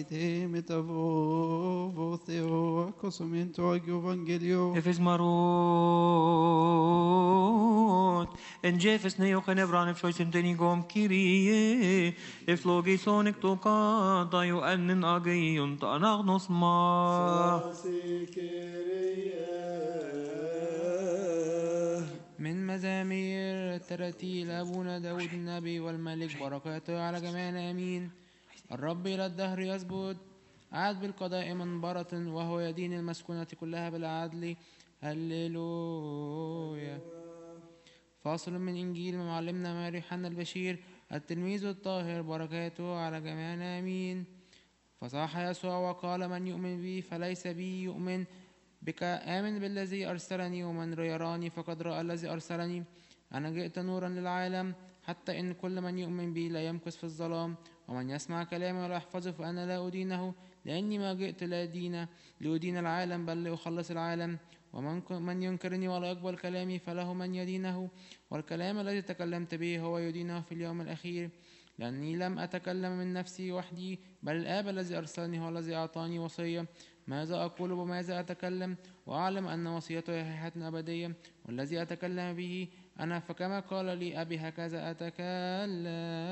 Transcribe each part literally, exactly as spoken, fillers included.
te metavo voteo accosumento agio evangelio. Efes marot. En jefes neo genebran ef shoysim tenigom kirie. Ef logisonic toka da yo annen agayun ta anagnos ma. من مزامير ترتيل أبونا داود النبي والملك بركاته على جميعنا آمين. الرب إلى الدهر يثبت، عاد بالقضاء منبرة، وهو يدين المسكونة كلها بالعدل. هللويا. فاصل من إنجيل معلمنا ماري يوحنا البشير التلميذ الطاهر بركاته على جميعنا آمين. فصاح يسوع وقال: من يؤمن بي فليس بي يؤمن بك، آمن بالذي أرسلني، ومن يراني فقد رأى الذي أرسلني. أنا جئت نورا للعالم، حتى إن كل من يؤمن بي لا يمكث في الظلام. ومن يسمع كلامي ولا يحفظه فأنا لا أدينه، لأني ما جئت لا أدين لأدين العالم بل لأخلص العالم. ومن من ينكرني ولا يقبل كلامي فله من يدينه، والكلام الذي تكلمت به هو يدينه في اليوم الأخير. لأني لم أتكلم من نفسي وحدي، بل الآب الذي أرسلني هو الذي أعطاني وصية ماذا أقول وماذا أتكلم، وأعلم أن وصيته هي حياة أبدية. والذي أتكلم به أنا فكما قال لي أبي هكذا أتكلم.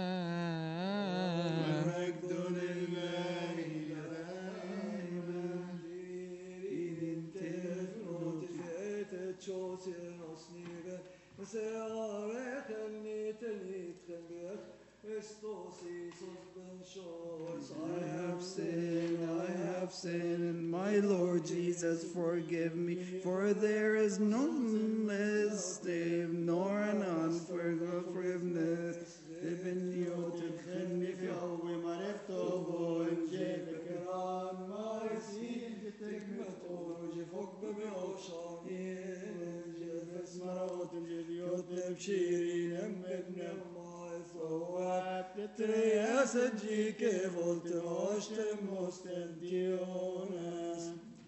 والمجد لله دائما إن تفرط في تشوتر أصنيبه وسيارة خلني تليت خلبيخ استوصي صبن شوز. I have sinned, I have sinned, my Lord Jesus, forgive me, for there is none less name, nor none for forgiveness. Ibn Yotim خلني في أول ما نفتوه جيبك ران ما يسير تكمتور وجفوك بموشاني جفس مرات جديوت بشيرين ابن ما يصوات ترياس جي كيف قلت مشتم مستنديونس.